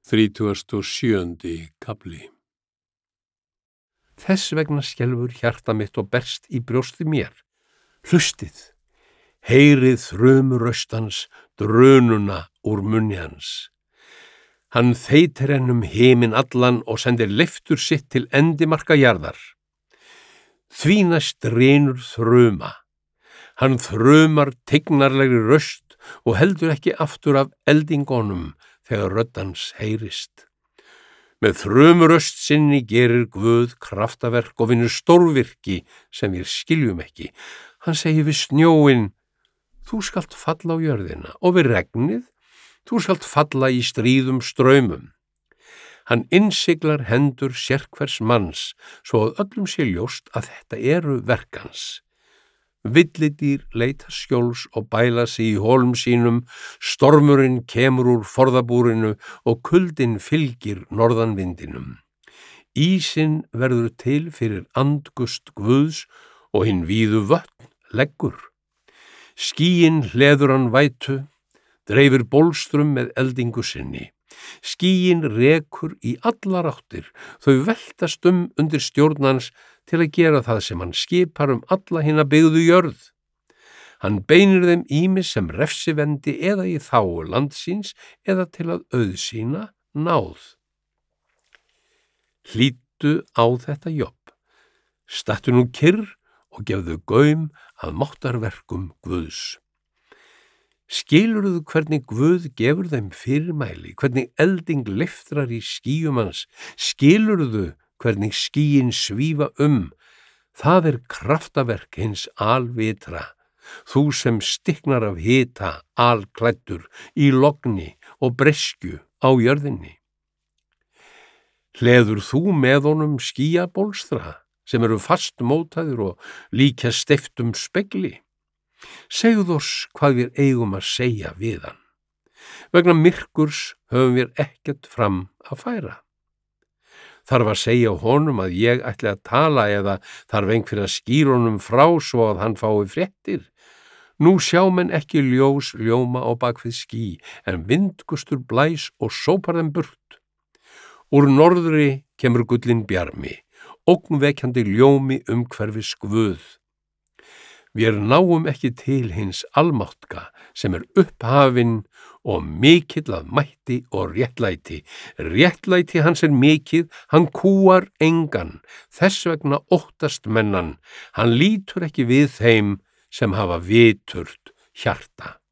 37. kafli. Þess vegna skelfur hjarta mitt og berst í brjósti mér. Hlustið, heyrið þrumuraustans, drununa úr munni hans. Hann þeytir henn himinn allan og sendir leiftur sitt til endimarka jarðar. Því næst drynur þruma. Hann þrumar tignarlegri röst og heldur ekki aftur af eldingonum þegar rödd hans heyrist. Með þrumuröst sinni gerir Guð kraftaverk og vinnur stórvirki sem við skiljum ekki. Hann segir við snjóinn, þú skalt falla á jörðina, og við regnið, þú skalt falla í stríðum straumum. Hann innsiglar hendur sérhvers manns, svo að öllum sé ljóst að þetta eru verk hans. Villidýr leita skjóls og bæla sig í hólum sínum, stormurinn kemur úr forðabúrinu og kuldinn fylgir norðanvindinum. Ísinn verður til fyrir andgust Guðs og hinn víðu vötn leggur. Skýin hleður hann vætu, dreifir bólstrum með eldingu sinni. Skýin rekur í allar áttir, þau veltast undir stjórn hans til að gera það sem hann skipar alla hina byggðu jörð. Hann beinir þeim ýmis sem refsivendi eða í þágu landsins eða til að auðsýna náð. Hlýddu á þetta Jobb, stattu nú kyrr og gefðu gaum að máttarverkum Guðs. Skilurðu hvernig Guð gefur þeim fyrirmæli, hvernig elding leiftrar í skýjum hans? Skilurðu hvernig skýin svífa það kraftaverk hins alvitra, þú sem stiknar af hita alklæddur í logni og bresku á jörðinni. Hleður þú með honum skýjabólstra sem eru fastmótaðir og líkja steyptum spegli? Segðu oss hvað við eigum að segja við hann. Vegna myrkurs höfum við ekkert fram að færa. Þarf að segja honum að ég ætli að tala eða þarf einhver að skýra honum frá svo að hann fái fréttir? Nú sjá menn ekki ljós ljóma á bakvið ský, en vindgustur blæs og sópar þeim burt. Úr norðri kemur gullinn bjarmi, ógnvekjandi ljómi umhverfis Guð. Vér náum ekki til hins almáttka sem upphafinn og mikill að mætti og réttlæti. Réttlæti hans mikið, hann kúar engan, þess vegna óttast mennan, hann lítur ekki við þeim sem hafa viturt hjarta.